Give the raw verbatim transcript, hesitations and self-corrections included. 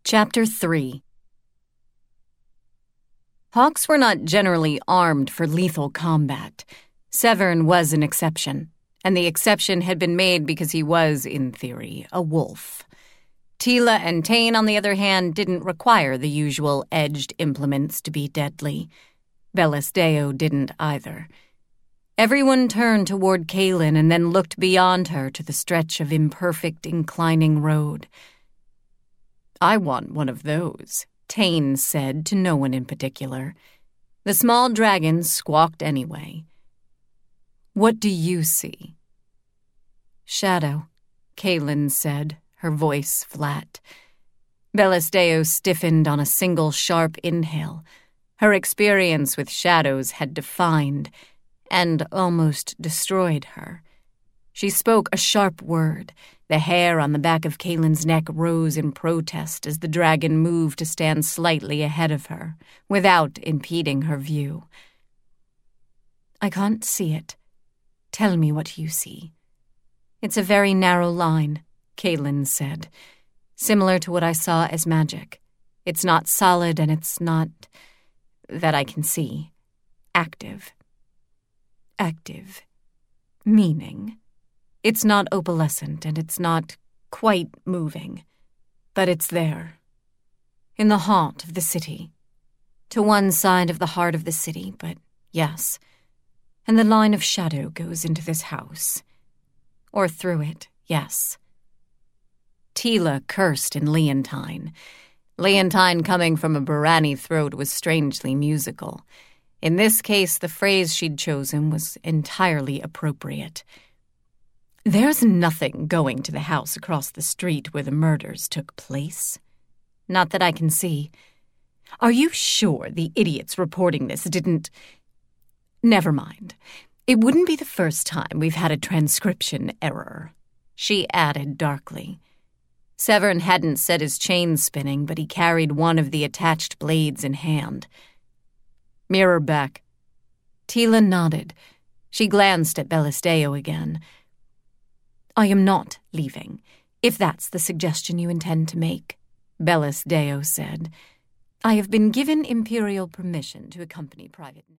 Chapter three. Hawks were not generally armed for lethal combat. Severn was an exception, and the exception had been made because he was, in theory, a wolf. Tila and Tane, on the other hand, didn't require the usual edged implements to be deadly. Bellis Deo didn't either. Everyone turned toward Kaelin and then looked beyond her to the stretch of imperfect, inclining road. "I want one of those," Tane said to no one in particular. The small dragon squawked anyway. "What do you see?" "Shadow," Kaelin said, her voice flat. Bellis Deo stiffened on a single sharp inhale. Her experience with shadows had defined and almost destroyed her. She spoke a sharp word. The hair on the back of Kaelin's neck rose in protest as the dragon moved to stand slightly ahead of her, without impeding her view. "I can't see it. Tell me what you see." "It's a very narrow line," Kaelin said, "similar to what I saw as magic. It's not solid and it's not, that I can see, active." "Active. Meaning?" "It's not opalescent and it's not quite moving, but it's there. In the heart of the city. To one side of the heart of the city, but yes. And the line of shadow goes into this house. Or through it, yes." Tila cursed in Leontine. Leontine coming from a Barani throat was strangely musical. In this case, the phrase she'd chosen was entirely appropriate. "There's nothing going to the house across the street where the murders took place. Not that I can see. Are you sure the idiots reporting this didn't... Never mind. It wouldn't be the first time we've had a transcription error," she added darkly. Severn hadn't set his chain spinning, but he carried one of the attached blades in hand. "Mirror back." Tila nodded. She glanced at Bellis Deo again. "I am not leaving, if that's the suggestion you intend to make," Bellis Deo said. "I have been given Imperial permission to accompany Private..."